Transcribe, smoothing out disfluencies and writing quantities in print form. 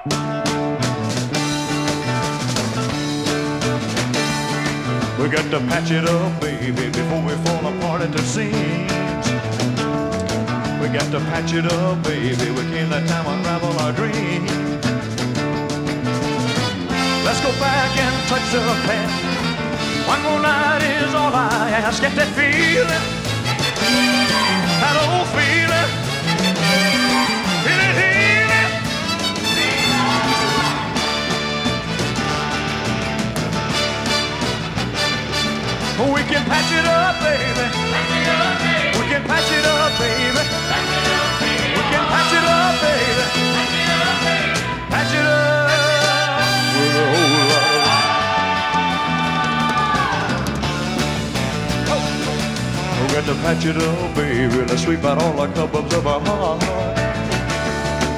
We got to patch it up, baby, before we fall apart at the seams. We got to patch it up, baby, we can't let time unravel our dreams. Let's go back and touch the past. One more night is all I ask. Get that feeling, that old feeling, feel it healing. We can patch it up, baby. We can patch it up, baby. We can patch it up, baby. Patch it up with a whole lot of love. We got to patch it up, baby. Let's sweep out all the cobwebs of our heart.